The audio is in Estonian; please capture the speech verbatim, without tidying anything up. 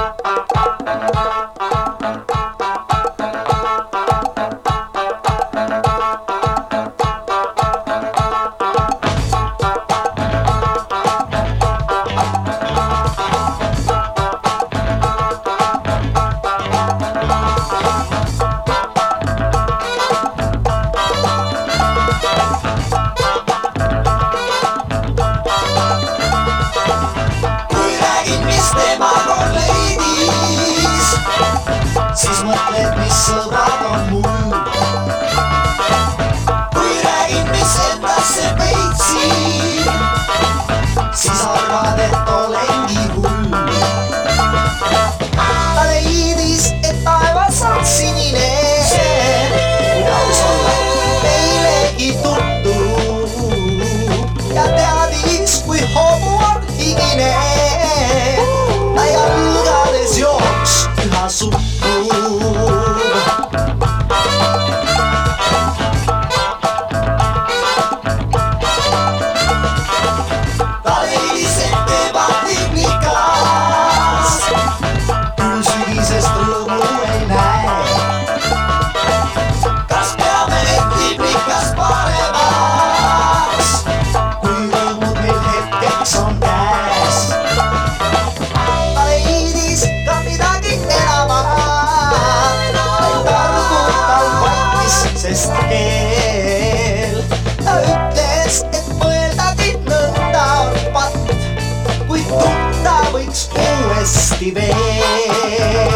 siis mõtled, mis sõbrad on mul. Kui räägin, mis endasse peitsin, siis arvad, et olengi hull. Ta leidis, et taevas on sinine, kui aus olla meilegi tuttu. Ja teadis, kui hobu on higine, ta jalgades jooks üha suppu. Sest keel ta ütles, et mõeldagi nõnda on patt, kuid tunda võiks uuesti veel.